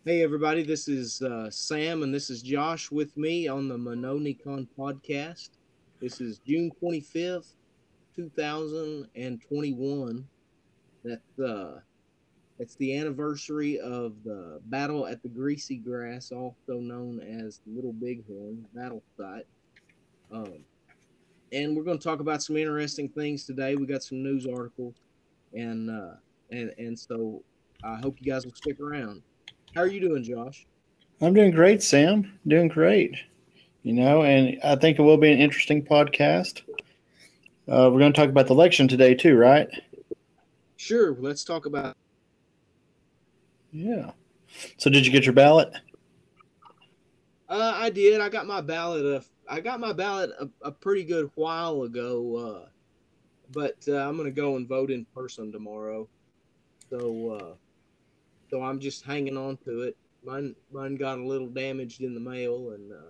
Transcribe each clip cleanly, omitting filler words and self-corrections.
Hey everybody, this is Sam and this is Josh with me on the MononiCon podcast. This is June 25th, 2021. That's it's the anniversary of the battle at the Greasy Grass, also known as Little Bighorn battle site. Um, and we're going to talk about some interesting things today. We got some news articles and so I hope you guys will stick around. How are you doing, Josh? I'm doing great, Sam. Doing great. And I think it will be an interesting podcast. We're going to talk about the election today, too, right? Sure, let's talk about. Yeah. So, did you get your ballot? I did. I got my ballot. I got my ballot a pretty good while ago. But I'm gonna go and vote in person tomorrow. So so I'm just hanging on to it. Mine got a little damaged in the mail,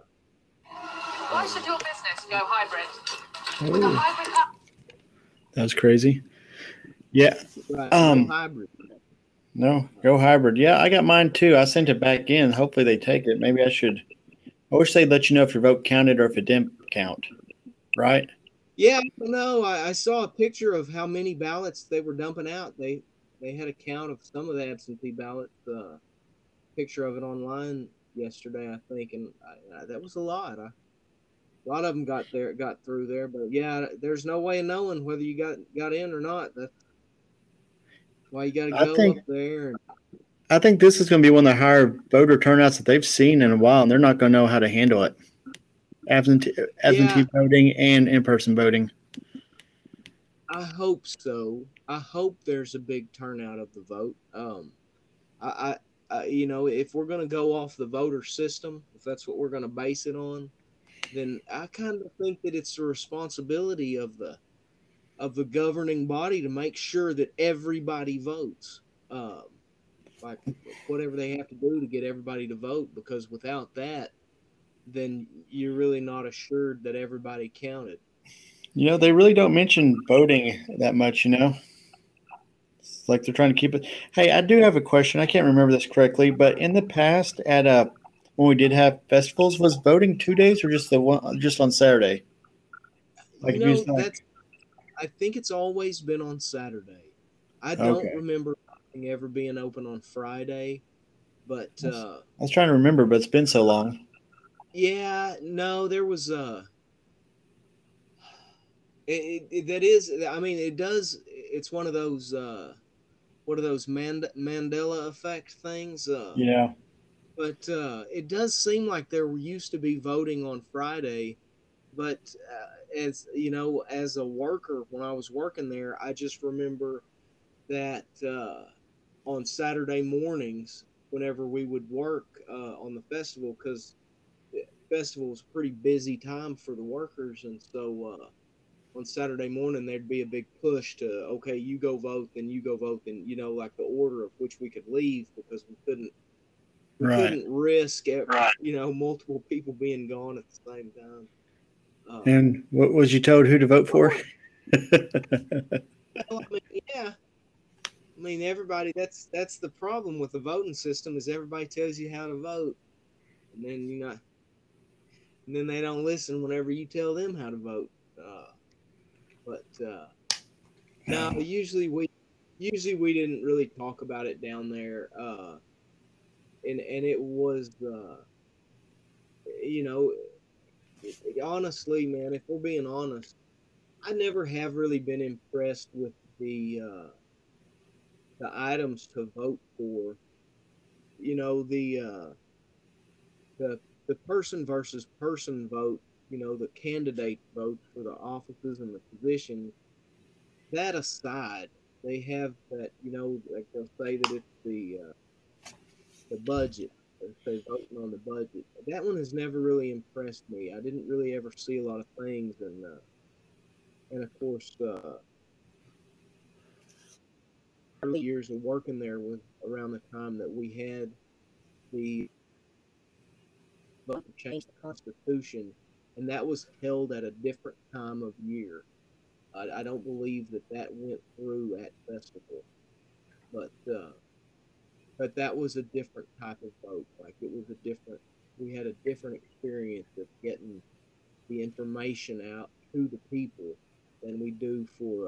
Why should your business go hybrid? With a Oh, hybrid that was crazy. Yeah. right, go Um. hybrid. No, go hybrid. Yeah, I got mine too. I sent it back in. Hopefully, they take it. Maybe I should. I wish they'd let you know if your vote counted or if it didn't count. Right? Yeah, no, I saw a picture of how many ballots they were dumping out. They had a count of some of the absentee ballots. Picture of it online yesterday, I think, and that was a lot. A lot of them got through there, but yeah, there's no way of knowing whether you got in or not. That's why you got to I go think. up there. And, I think this is going to be one of the higher voter turnouts that they've seen in a while, and they're not going to know how to handle it. yeah, Absentee voting and in-person voting. I hope so. I hope there's a big turnout of the vote. I, if we're gonna go off the voter system, if that's what we're gonna base it on, then I kind of think that it's the responsibility of the governing body to make sure that everybody votes. Um, like whatever they have to do to get everybody to vote, because without that, then you're really not assured that everybody counted. They really don't mention voting that much. It's like they're trying to keep it. Hey, I do have a question. I can't remember this correctly, but in the past, at when we did have festivals, was voting 2 days or just the one, just on Saturday? Like You if you was know, like, that's I think it's always been on Saturday. I don't okay, remember ever being open on Friday, but I was trying to remember, but it's been so long. yeah, no, there was that is. I mean, it does. It's one of those Mandela effect things. Yeah, But it does seem like there used to be voting on Friday. But as you know, as a worker, when I was working there, I just remember that on Saturday mornings, whenever we would work on the festival, because the festival was a pretty busy time for the workers, and so on Saturday morning there'd be a big push to, okay, you go vote, then you go vote, and like the order of which we could leave, because we right. couldn't risk multiple people being gone at the same time. And what was you told who to vote for? Well, I mean, yeah, I mean everybody. That's the problem with the voting system, is everybody tells you how to vote, and then and then they don't listen whenever you tell them how to vote. Uh, but no, No. usually we didn't really talk about it down there, and it was you know honestly, man, if we're being honest, I never have really been impressed with the items to vote for. You know, the the person versus person vote. The candidate vote for the offices and the positions. That aside, they have that. Like they'll say that it's the budget. They say voting on the budget. That one has never really impressed me. I didn't really ever see a lot of things, and of course, early years of working there was around the time that we had the vote to change the Constitution, and that was held at a different time of year. I don't believe that went through at festival, but but that was a different type of vote. Like it was a different. We had a different experience of getting the information out to the people than we do for.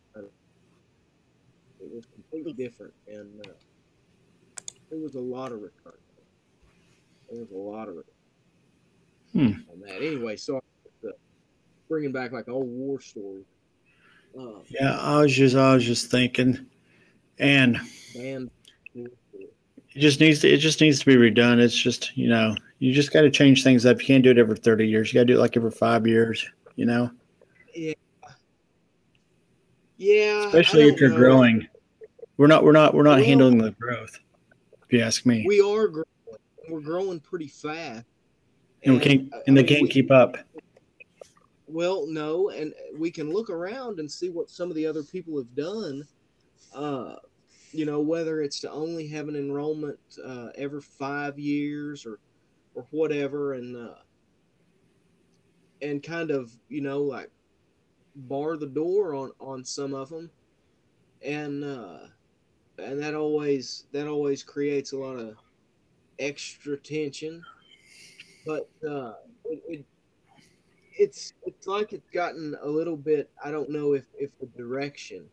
It was completely different, and there was a lot of return. There was a lot of return Hmm. on that. Anyway, sorry for bringing back like old war stories. Uh, Yeah, I was just thinking, and band. it just needs to be redone. It's just you just got to change things up. You can't do it every 30 years. You got to do it like every 5 years. You know, Yeah, yeah. I especially if don't you're know. growing. We're not Well, handling the growth. If you ask me, we are growing. We're growing pretty fast, and we and can't, I and they mean, can't keep up. well, no, and we can look around and see what some of the other people have done. Uh, whether it's to only have an enrollment every 5 years or whatever, and kind of like bar the door on some of them, and that always creates a lot of extra tension. But it's like it's gotten a little bit. I don't know if the direction.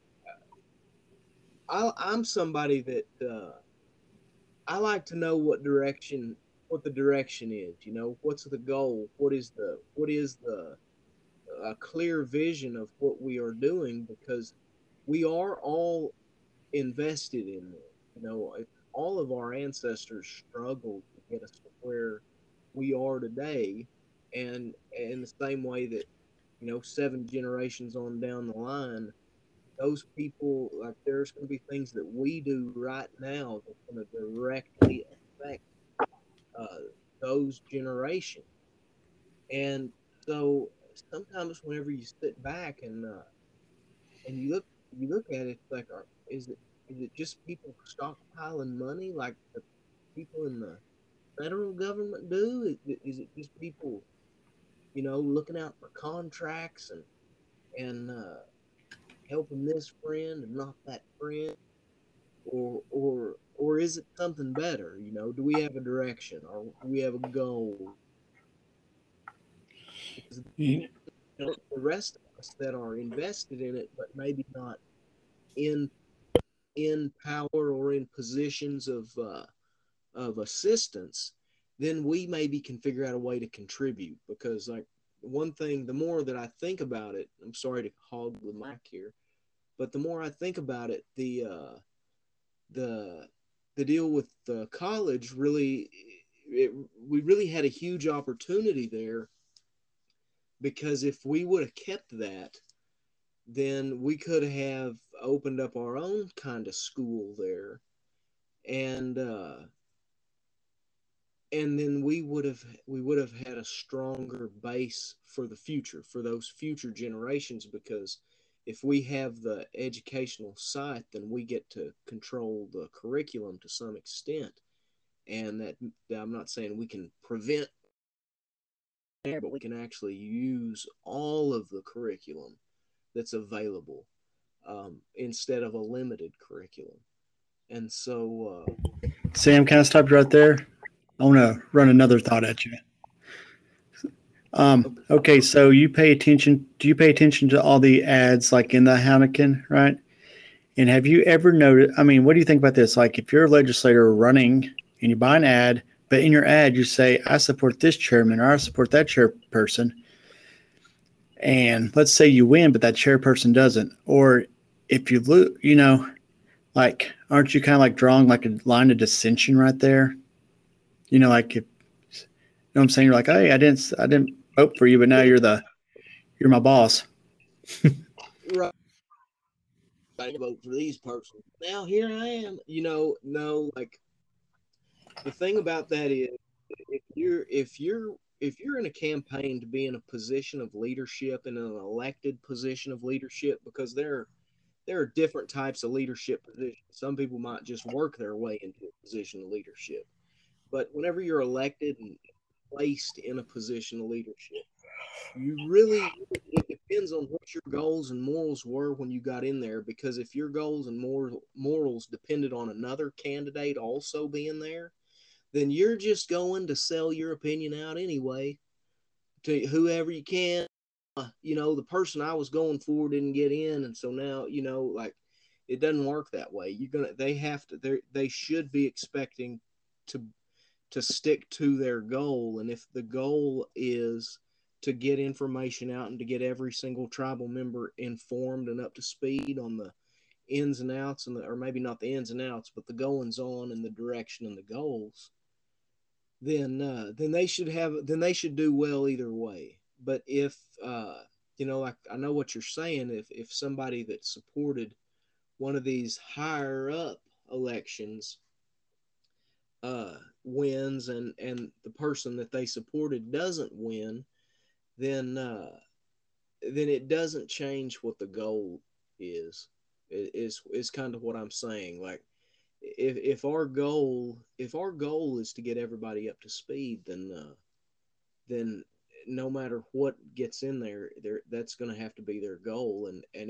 I'm somebody that I like to know what the direction is. What's the goal? What is the a clear vision of what we are doing, because we are all invested in this. All of our ancestors struggled to get us to where we are today, and in the same way that 7 generations on down the line, those people, like, there's going to be things that we do right now that's going to directly affect uh, those generations. And so sometimes whenever you sit back and you look at it, like, is it just people stockpiling money like the people in the federal government do? Is it just people looking out for contracts and helping this friend and not that friend, or is it something better? Do we have a direction, or do we have a goal? Because You- the rest of us that are invested in it, but maybe not in power or in positions of assistance, then we maybe can figure out a way to contribute. Because, like, one thing, the more that I think about it, I'm sorry to hog the mic here, but the more I think about it, the the deal with the college really, we really had a huge opportunity there, because if we would have kept that, then we could have opened up our own kind of school there, and then we would have had a stronger base for the future, for those future generations, because if we have the educational site, then we get to control the curriculum to some extent. And that, I'm not saying we can prevent there, but we can actually use all of the curriculum that's available, instead of a limited curriculum. And so, Sam, can I stop you right there? I want to run another thought at you. Okay, so you pay attention. Do you pay attention to all the ads like in the Heineken, right? And have you ever noticed? I mean, what do you think about this? Like, if you're a legislator running and you buy an ad, but in your ad you say, "I support this chairman" or "I support that chairperson," and let's say you win, but that chairperson doesn't, or if you lose, like, aren't you kind of like drawing like a line of dissension right there? Like if what I'm saying, you're like, "Hey, I didn't vote for you, but now you're my boss." right, I vote for these persons. Now here I am. No, like, the thing about that is, if you're in a campaign to be in a position of leadership, in an elected position of leadership, because there are different types of leadership positions. Some people might just work their way into a position of leadership, but whenever you're elected and placed in a position of leadership, you really, it depends on what your goals and morals were when you got in there. Because if your goals and morals depended on another candidate also being there, then you're just going to sell your opinion out anyway to whoever you can. The person I was going for didn't get in, and so now like it doesn't work that way. They have to they should be expecting to stick to their goal, and if the goal is to get information out and to get every single tribal member informed and up to speed on the ins and outs or maybe not the ins and outs, but the goings on and the direction and the goals, then they should do well either way. But if like I know what you're saying, if somebody that supported one of these higher up elections wins, and the person that they supported doesn't win, then it doesn't change what the goal is. Is kind of what I'm saying. Like if our goal is to get everybody up to speed, then no matter what gets in there, that's going to have to be their goal, and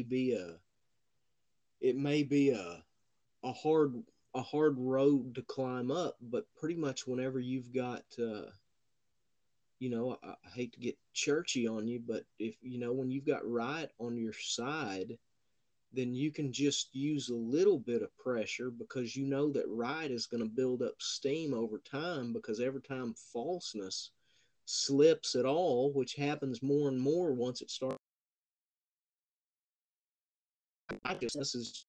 it may be a hard road to climb up, but pretty much whenever you've got I hate to get churchy on you, but if when you've got right on your side, then you can just use a little bit of pressure, because you know that right is going to build up steam over time, because every time falseness slips at all, which happens more and more once it starts, righteousness is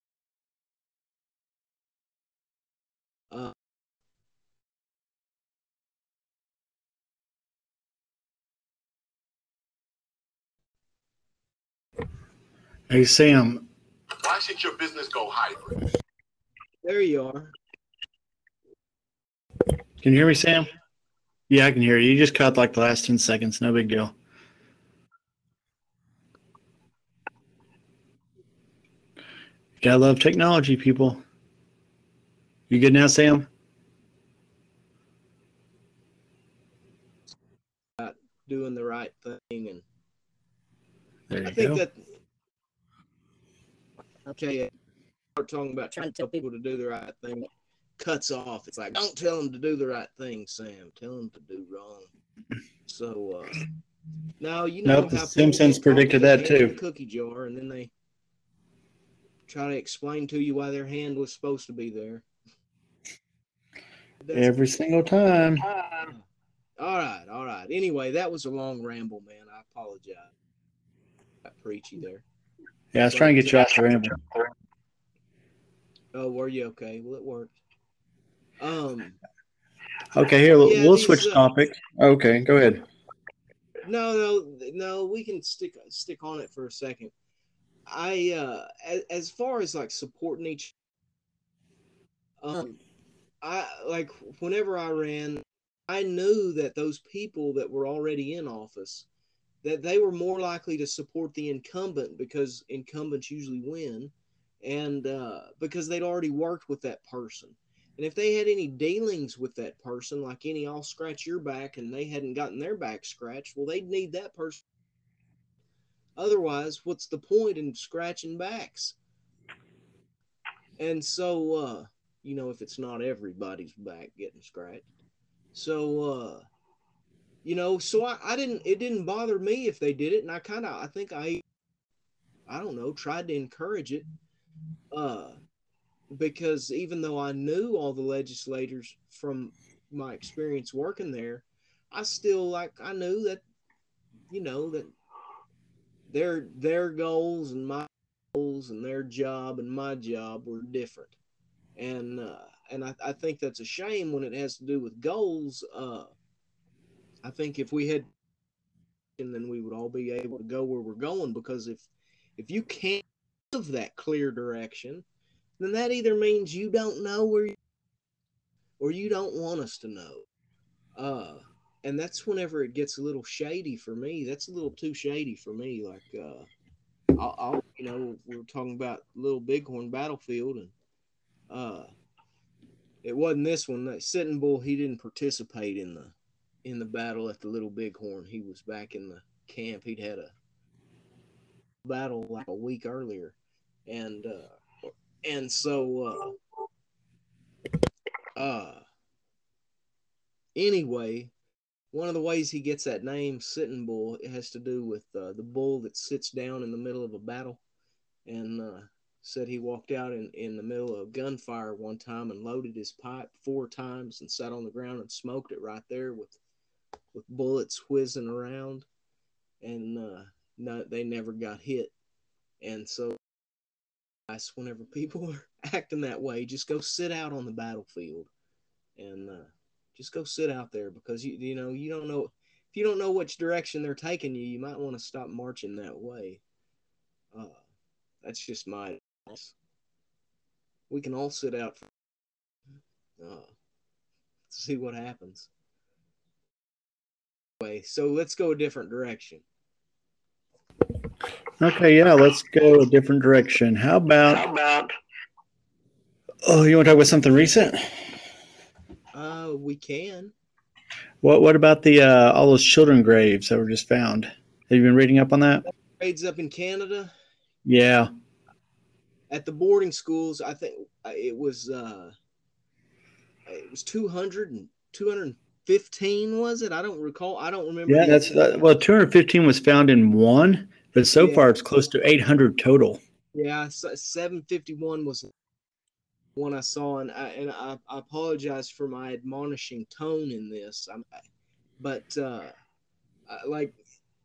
uh, Hey, Sam, Why should your business go hybrid? there you are. can you hear me, Sam? Yeah, I can hear you. You just cut like the last 10 seconds. No big deal. Gotta love technology, people. You good now, Sam? Doing the right thing, and There I you think go. that okay, start talking about trying to tell people to do the right thing, cuts off. It's like, don't tell them to do the right thing, Sam. Tell them to do wrong. So now you know Nope, The how people Simpsons get caught with predicted their that hand in the too. cookie jar, and then they try to explain to you why their hand was supposed to be there. Every single time. All right. Anyway, that was a long ramble, man. I apologize. Got preachy there. Yeah, I was But trying to get you off the ramble. oh, were you okay? Well, it worked. Um, Okay, here, yeah, we'll these switch topics. Okay, go ahead. no, we can stick on it for a second. As far as like supporting each, um, I like whenever I ran, I knew that those people that were already in office, that they were more likely to support the incumbent, because incumbents usually win, and because they'd already worked with that person. And if they had any dealings with that person, like any I'll scratch your back, and they hadn't gotten their back scratched, well, they'd need that person. Otherwise, what's the point in scratching backs? And so, if it's not everybody's back getting scratched. So, so I didn't, it didn't bother me if they did it. And I think I don't know, tried to encourage it. Uh, because even though I knew all the legislators from my experience working there, I still I knew that, that their goals and my goals and their job and my job were different. And I think that's a shame when it has to do with goals. I think if we had, then we would all be able to go where we're going, because if you can't give that clear direction, then that either means you don't know where or you don't want us to know. Uh, and that's whenever it gets a little shady for me. That's a little too shady for me. Like, we're talking about Little Bighorn Battlefield, and uh, it wasn't this one. That Sitting Bull, he didn't participate in the battle at the Little Bighorn. He was back in the camp. He'd had battle like a week earlier, and so anyway, one of the ways he gets that name, Sitting Bull, it has to do with the bull that sits down in the middle of a battle, and said he walked out in the middle of gunfire one time and loaded his pipe 4 times and sat on the ground and smoked it right there with bullets whizzing around, and no, they never got hit. And so whenever people are acting that way, just go sit out on the battlefield, and just go sit out there, because you know, you don't know, if you don't know which direction they're taking you, you might want to stop marching that way. That's just my advice. We can all sit out see what happens. Anyway, so let's go a different direction. Okay, yeah, let's go a different direction. How about oh, you want to talk about something recent? We can. What about the all those children graves that were just found? Have you been reading up on that? Raids up in Canada. Yeah. At the boarding schools, I think it was 200 and 215, was it? I don't recall. I don't remember. Yeah, that's well, 215 was found in one, but so far it's close to 800 total. Yeah, 751 was one I saw, and I apologize for my admonishing tone in this. But like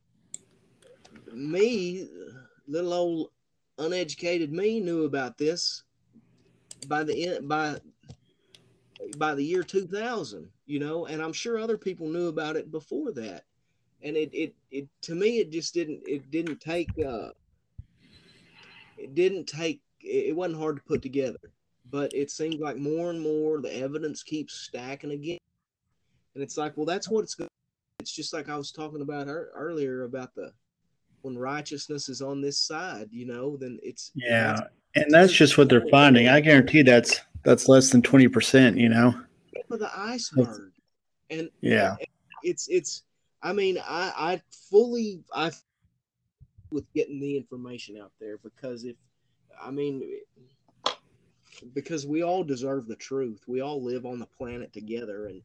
me, little old uneducated me, knew about this by the year 2000, you know, and I'm sure other people knew about it before that. And it to me, it just didn't take it wasn't hard to put together, but it seemed like more and more the evidence keeps stacking again, and it's like, well, that's what it's just like I was talking about earlier about when righteousness is on this side, you know, then it's and that's just what they're finding. I guarantee that's less than 20%, you know, for the iceberg. And it's I mean, I fully with getting the information out there, because because we all deserve the truth. We all live on the planet together, and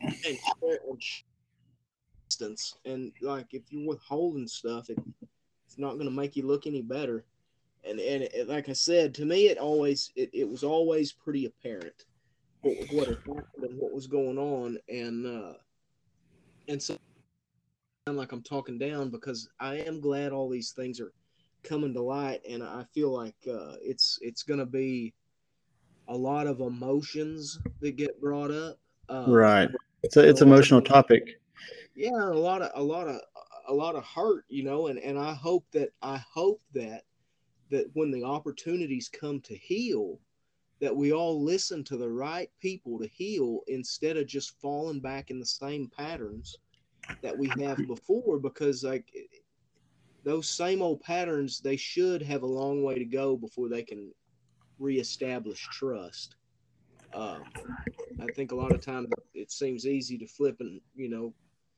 like, if you're withholding stuff, it's not going to make you look any better. And like I said, to me, it was always pretty apparent what had happened and what was going on, and so like I'm talking down, because I am glad all these things are coming to light, and I feel like it's going to be a lot of emotions that get brought up. Right. It's emotional topic. Yeah, a lot of hurt, you know, and I hope that when the opportunities come to heal, that we all listen to the right people to heal, instead of just falling back in the same patterns that we have before, because like those same old patterns, they should have a long way to go before they can reestablish trust. I think a lot of times it seems easy to flip and, you know,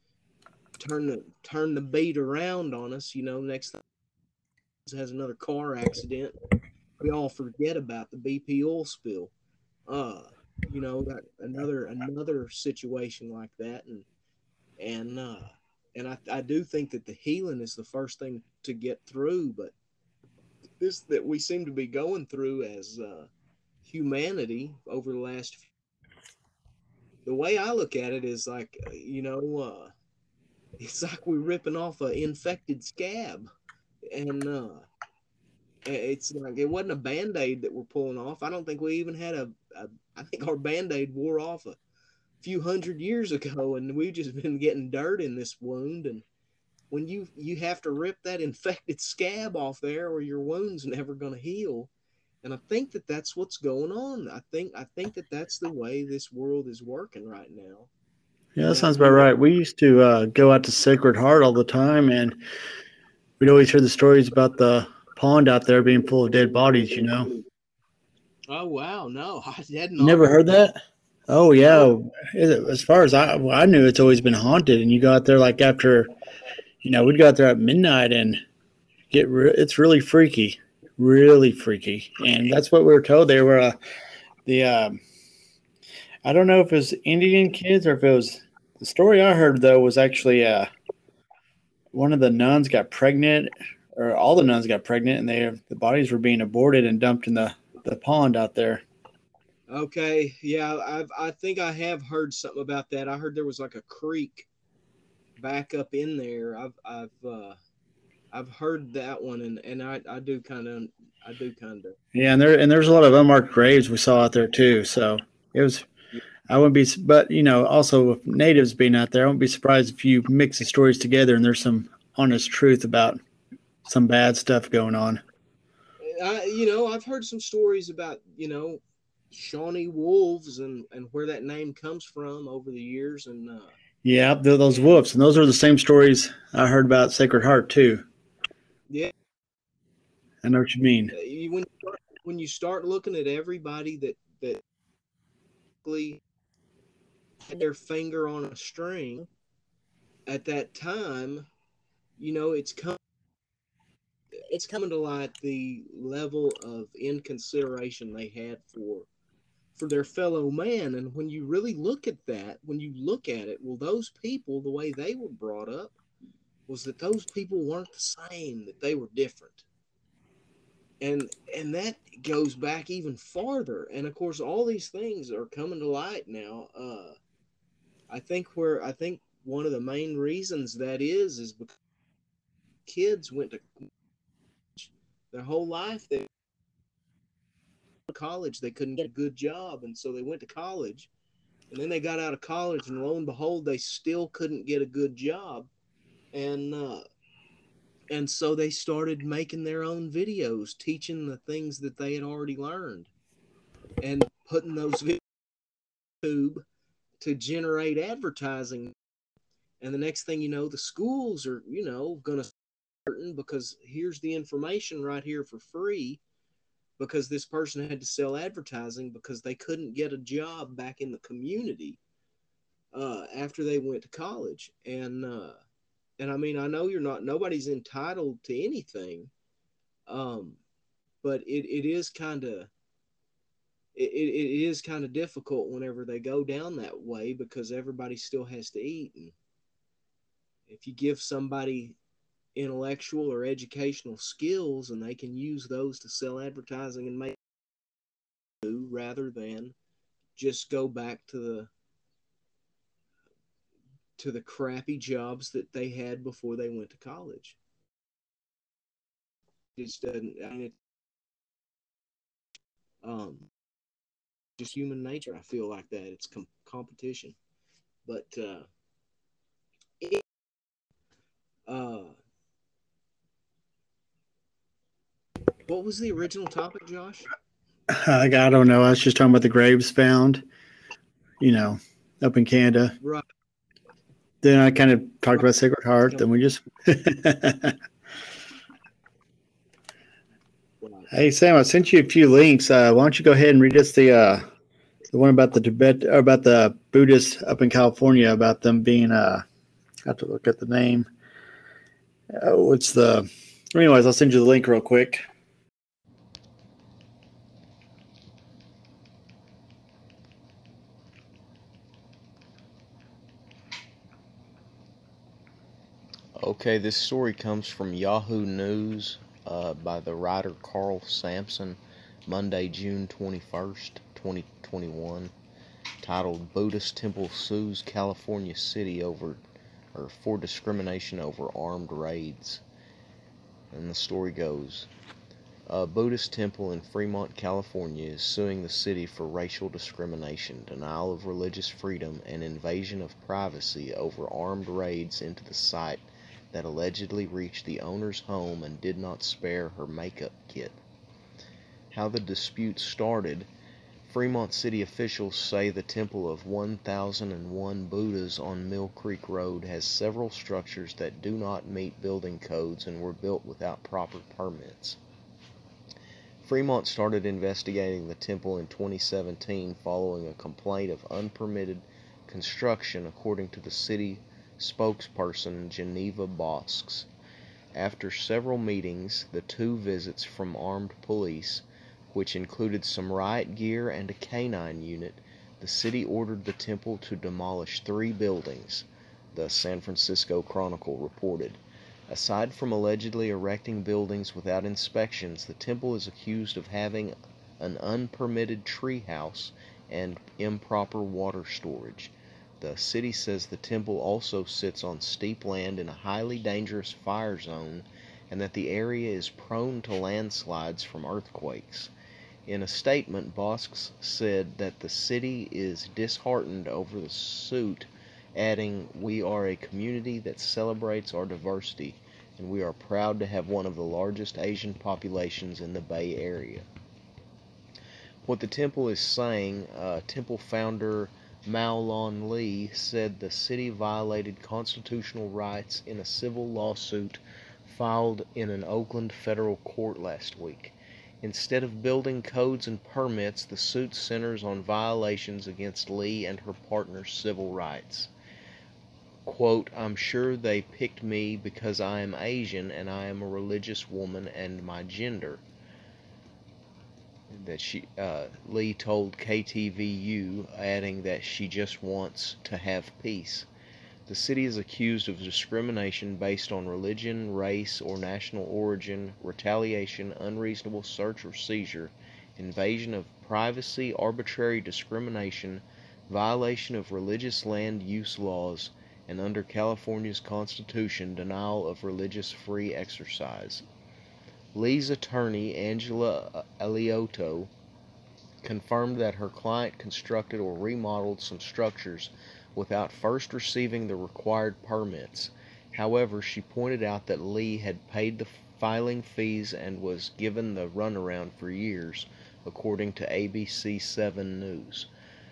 turn the beat around on us. You know, next time has another car accident, we all forget about the BP oil spill. You know, that another situation like that, and I do think that the healing is the first thing to get through, but this that we seem to be going through as humanity over the last the way I look at it is like, you know, it's like we're ripping off an infected scab, and it's like it wasn't a Band-Aid that we're pulling off. I don't think we even had I think our Band-Aid wore off a few hundred years ago, and we've just been getting dirt in this wound. And when you have to rip that infected scab off there, or your wound's never going to heal. And I think that that's what's going on. I think that that's the way this world is working right now. Yeah, that sounds about right. We used to go out to Sacred Heart all the time, and we'd always hear the stories about the pond out there being full of dead bodies, you know. Oh, wow. No, I hadn't. Never heard that? Oh, yeah. As far as I knew, it's always been haunted. And you go out there like after, you know, we'd go out there at midnight, and It's really freaky, really freaky, and that's what we were told. They were the I don't know if it was Indian kids or if it was the story I heard though was actually one of the nuns got pregnant, or all the nuns got pregnant, and the bodies were being aborted and dumped in the pond out there. Okay, yeah, I think I have heard something about that. I heard there was like a creek back up in there. I've heard that one, and I do kind of Yeah, and there's a lot of unmarked graves we saw out there too. So it was. I wouldn't be, but also with natives being out there, I wouldn't be surprised if you mix the stories together and there's some honest truth about some bad stuff going on. I've heard some stories about Shawnee wolves and where that name comes from over the years, and Yeah, those wolves, and those are the same stories I heard about Sacred Heart too. yeah, I know what you mean. When you start looking at everybody that had their finger on a string at that time, it's coming to light the level of inconsideration they had for their fellow man. And when you really look at that, when you look at it, well, those people, the way they were brought up was that those people weren't the same, that they were different. And that goes back even farther. And of course, all these things are coming to light now. I think one of the main reasons that is because kids went to their whole life. They college, they couldn't get a good job, and so they went to college, and then they got out of college, and lo and behold, they still couldn't get a good job, and so they started making their own videos teaching the things that they had already learned and putting those videos on YouTube to generate advertising. And the next thing you know, the schools are going to start, because here's the information right here for free, because this person had to sell advertising because they couldn't get a job back in the community after they went to college. And I mean, I know nobody's entitled to anything, but it is kind of it is kind of difficult whenever they go down that way, because everybody still has to eat. And if you give somebody intellectual or educational skills and they can use those to sell advertising and make, rather than just go back to the crappy jobs that they had before they went to college. It just doesn't. I mean, just human nature. I feel like that it's competition, but what was the original topic, Josh? I don't know. I was just talking about the graves found, up in Canada. Right. Then I kind of talked about Sacred Heart. Then we just. Hey Sam, I sent you a few links. Why don't you go ahead and read us the one about the Tibet, or about the Buddhists up in California, about them being I have to look at the name. Anyways, I'll send you the link real quick. Okay, this story comes from Yahoo News by the writer Carl Sampson, Monday, June 21st, 2021, titled Buddhist Temple Sues California City for discrimination over armed raids. And the story goes, a Buddhist temple in Fremont, California is suing the city for racial discrimination, denial of religious freedom, and invasion of privacy over armed raids into the site that allegedly reached the owner's home and did not spare her makeup kit. How the dispute started: Fremont city officials say the temple of 1001 Buddhas on Mill Creek Road has several structures that do not meet building codes and were built without proper permits. Fremont started investigating the temple in 2017 following a complaint of unpermitted construction, according to the city spokesperson Geneva Bosks. After several meetings, the 2 visits from armed police, which included some riot gear and a canine unit, the city ordered the temple to demolish 3 buildings, the San Francisco Chronicle reported. Aside from allegedly erecting buildings without inspections, the temple is accused of having an unpermitted treehouse and improper water storage. The city says the temple also sits on steep land in a highly dangerous fire zone and that the area is prone to landslides from earthquakes. In a statement, Bosks said that the city is disheartened over the suit, adding, "We are a community that celebrates our diversity, and we are proud to have one of the largest Asian populations in the Bay Area." What the temple is saying, temple founder Mao Lon Lee said the city violated constitutional rights in a civil lawsuit filed in an Oakland federal court last week. Instead of building codes and permits, the suit centers on violations against Lee and her partner's civil rights. Quote, "I'm sure they picked me because I am Asian and I am a religious woman and my gender," Lee told KTVU, adding that she just wants to have peace. The city is accused of discrimination based on religion, race, or national origin, retaliation, unreasonable search or seizure, invasion of privacy, arbitrary discrimination, violation of religious land use laws, and under California's Constitution, denial of religious free exercise. Lee's attorney, Angela Alioto, confirmed that her client constructed or remodeled some structures without first receiving the required permits. However, she pointed out that Lee had paid the filing fees and was given the runaround for years, according to ABC 7 News.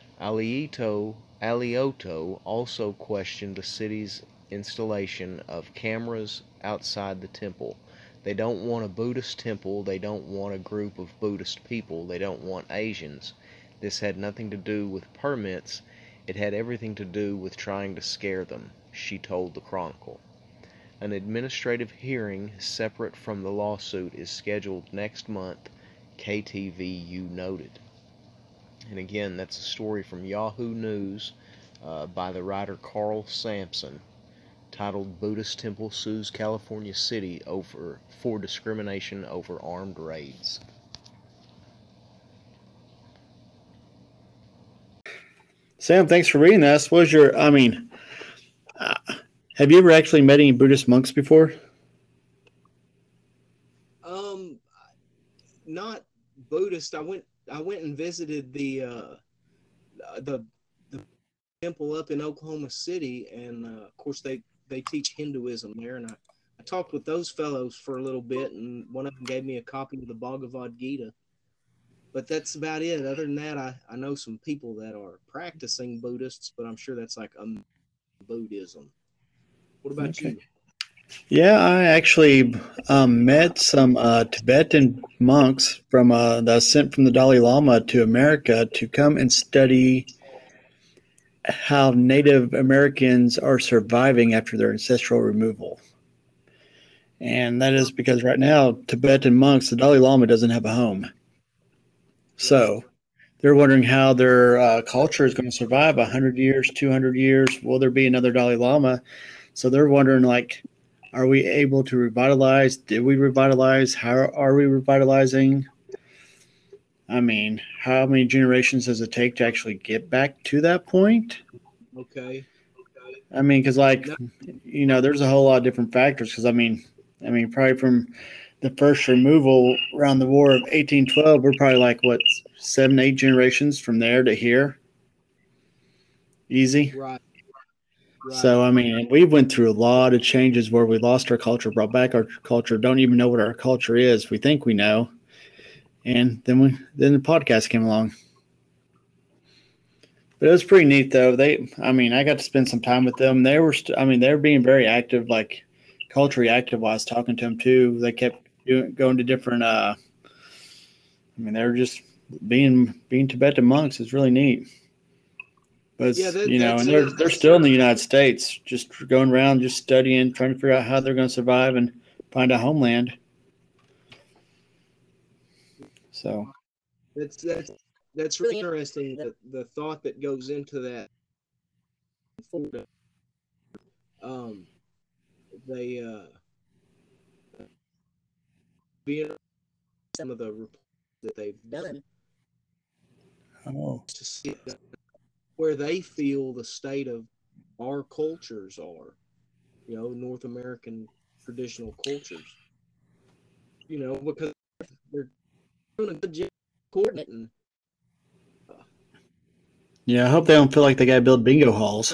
Alioto also questioned the city's installation of cameras outside the temple. They don't want a Buddhist temple, they don't want a group of Buddhist people, they don't want Asians. This had nothing to do with permits, it had everything to do with trying to scare them, she told the Chronicle. An administrative hearing separate from the lawsuit is scheduled next month, KTVU noted. And again, that's a story from Yahoo News by the writer Carl Sampson, titled "Buddhist Temple Sues California City for Discrimination Over Armed Raids." Sam, thanks for reading this. Have you ever actually met any Buddhist monks before? Not Buddhist. I went and visited the temple up in Oklahoma City, and of course they teach Hinduism there, and I talked with those fellows for a little bit, and one of them gave me a copy of the Bhagavad Gita. But that's about it. Other than that, I know some people that are practicing Buddhists, but I'm sure that's like Buddhism. What about you? Yeah, I actually met some Tibetan monks that was sent from the Dalai Lama to America to come and study how Native Americans are surviving after their ancestral removal. And that is because right now, Tibetan monks, the Dalai Lama doesn't have a home. So they're wondering how their culture is going to survive 100 years, 200 years. Will there be another Dalai Lama? So they're wondering, like, are we able to revitalize? Did we revitalize? How are we revitalizing? I mean, how many generations does it take to actually get back to that point? Okay. I mean, because there's a whole lot of different factors. Because I mean, probably from the first removal around the War of 1812, we're probably like 7, 8 generations from there to here. Easy. Right. So, I mean, we went through a lot of changes where we lost our culture, brought back our culture, don't even know what our culture is. We think we know. And then the podcast came along. But it was pretty neat, though. I got to spend some time with them. They were being very active, like culturally active while I was talking to them, too. They kept going to different, they were just being Tibetan monks. It's really neat. But, they're still in the United States, just going around, just studying, trying to figure out how they're going to survive and find a homeland. So that's really interesting. The thought that goes into that. They being some of the reports that they've done to see where they feel the state of our cultures are, North American traditional cultures, because they're doing a good job coordinating. Yeah, I hope they don't feel like they got to build bingo halls.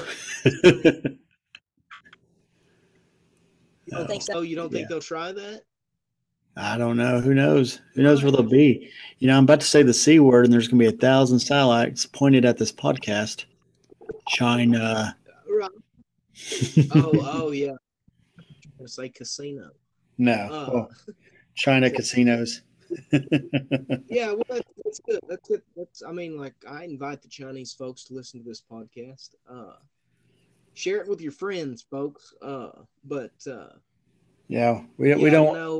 You don't think so? You don't think they'll try that? I don't know. Who knows? Who knows where they'll be? I'm about to say the C word, and there's going to be 1,000 satellites pointed at this podcast. China. Right. oh, yeah. I'm going to say casino. No. China casinos. Yeah, well, that's good. That's it. I invite the Chinese folks to listen to this podcast. Share it with your friends, folks. Yeah, we don't know.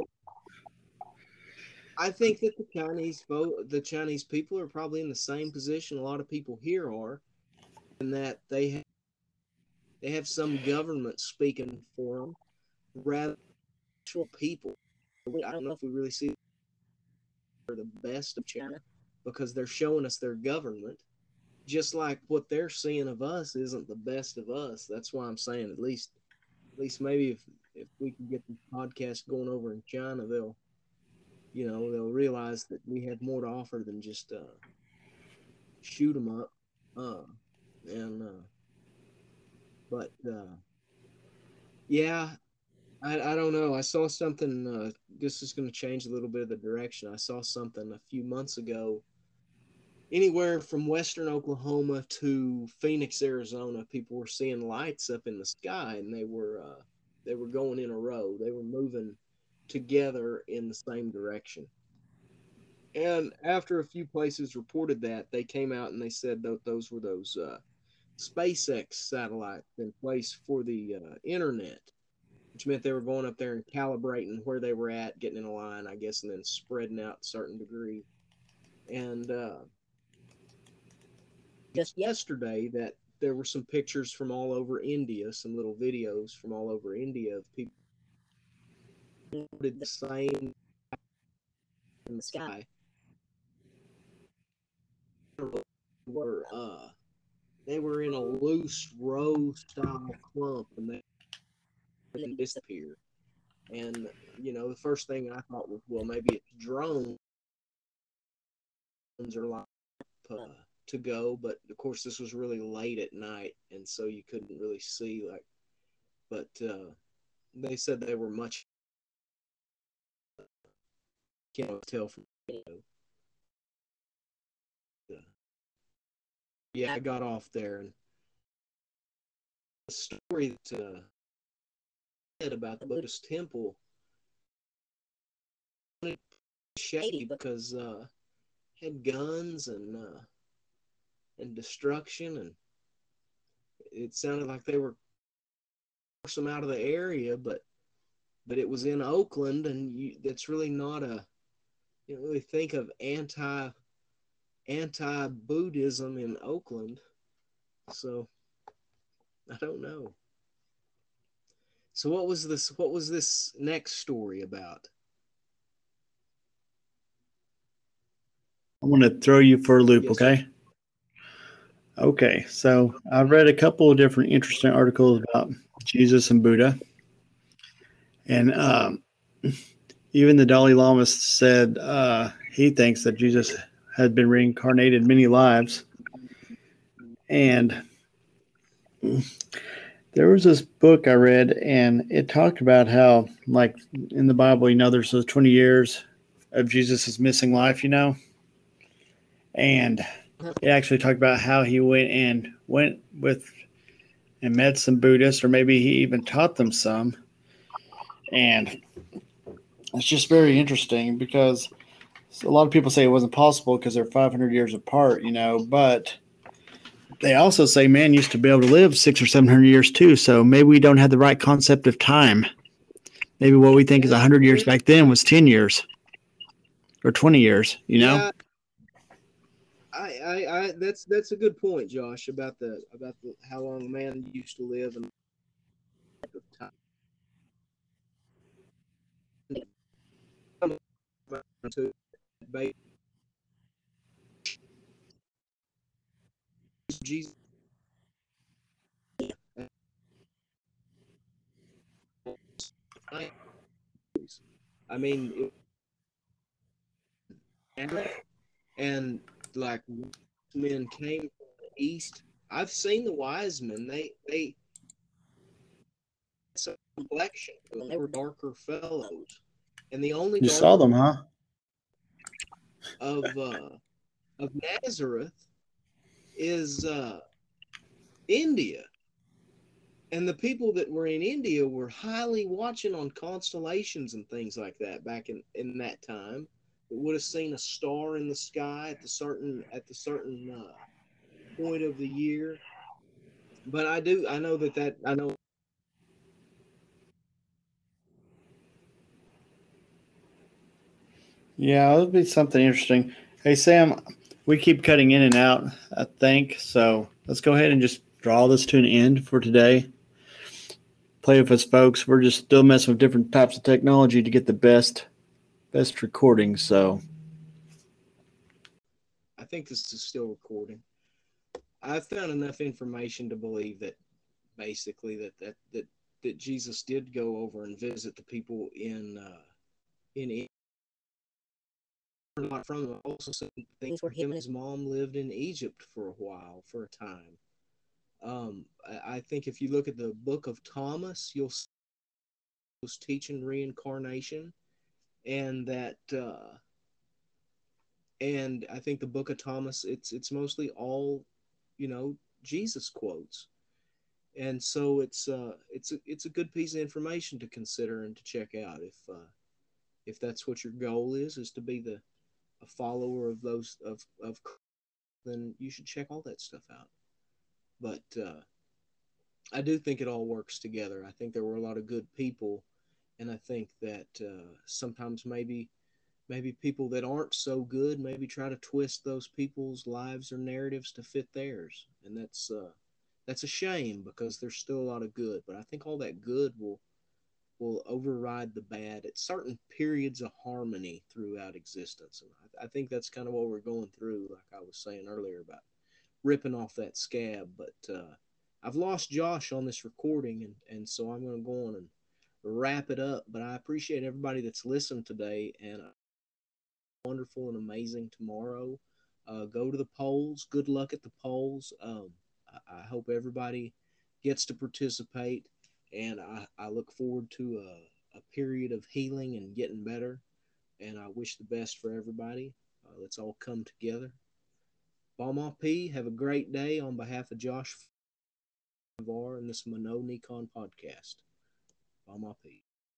I think that the Chinese people are probably in the same position a lot of people here are, in that they have some government speaking for them, rather than actual people. I don't know if we really see the best of China because they're showing us their government, just like what they're seeing of us isn't the best of us. That's why I'm saying at least maybe if we can get the podcast going over in China, they'll realize that we have more to offer than just shoot them up. Yeah, I don't know. I saw something. This is going to change a little bit of the direction. I saw something a few months ago. Anywhere from western Oklahoma to Phoenix, Arizona, people were seeing lights up in the sky, and they were going in a row. They were moving together in the same direction. And after a few places reported that, they came out and they said that those were those SpaceX satellites in place for the internet, which meant they were going up there and calibrating where they were at, getting in a line, I guess, and then spreading out to a certain degree. And just yesterday that there were some pictures from all over India, some little videos from all over India of people who did the same in the sky. They were in a loose row style clump and they didn't disappear. And the first thing I thought was, well, maybe it's drones are like to go, but of course this was really late at night, and so you couldn't really see but they said they were much. Can't tell from yeah, I got off there, and the story that said about the Buddhist temple shady because had guns and destruction, and it sounded like they were forcing them out of the area, but it was in Oakland, and that's really not you don't really think of anti-Buddhism in Oakland, so I don't know. So what was this next story about? I'm going to throw you for a loop, Yes, okay? sir. Okay, so I've read a couple of different interesting articles about Jesus and Buddha. And even the Dalai Lama said he thinks that Jesus had been reincarnated many lives. And there was this book I read, and it talked about how, like in the Bible, there's those 20 years of Jesus' missing life, and it actually talked about how he went with and met some Buddhists, or maybe he even taught them some. And it's just very interesting because a lot of people say it wasn't possible because they're 500 years apart, but they also say man used to be able to live 600 or 700 years too. So maybe we don't have the right concept of time. Maybe what we think is 100 years back then was 10 years or 20 years, you know? Yeah, that's a good point, Josh, about the how long man used to live and time to Jesus. I mean, and like men came from the east. I've seen the wise men. They some complexion. They were darker fellows, and the only You saw darker them, huh? of Nazareth is India. And the people that were in India were highly watching on constellations and things like that back in that time. It would have seen a star in the sky at the certain point of the year. But I know that I know. Yeah, it'll be something interesting. Hey, Sam, we keep cutting in and out, I think. So let's go ahead and just draw this to an end for today. Play with us, folks. We're just still messing with different types of technology to get the best recordings. So I think this is still recording. I've found enough information to believe that basically that Jesus did go over and visit the people in India. Not from them. Also, some things where him and his mom lived in Egypt for a while, for a time. I think if you look at the book of Thomas, you'll see was teaching reincarnation, and that and I think the book of Thomas, it's mostly all, Jesus quotes, and so it's a good piece of information to consider and to check out if that's what your goal is to be a follower of those of then you should check all that stuff out. But I do think it all works together. I think there were a lot of good people, and I think that sometimes maybe people that aren't so good maybe try to twist those people's lives or narratives to fit theirs, and that's a shame because there's still a lot of good. But I think all that good will override the bad at certain periods of harmony throughout existence. And I think that's kind of what we're going through, like I was saying earlier about ripping off that scab. But I've lost Josh on this recording, and so I'm going to go on and wrap it up. But I appreciate everybody that's listened today, and wonderful and amazing tomorrow. Go to the polls. Good luck at the polls. I hope everybody gets to participate, and I look forward to a period of healing and getting better. And I wish the best for everybody. Let's all come together. Bama P, have a great day on behalf of Josh Var and this Mono Nikon podcast. Bama P.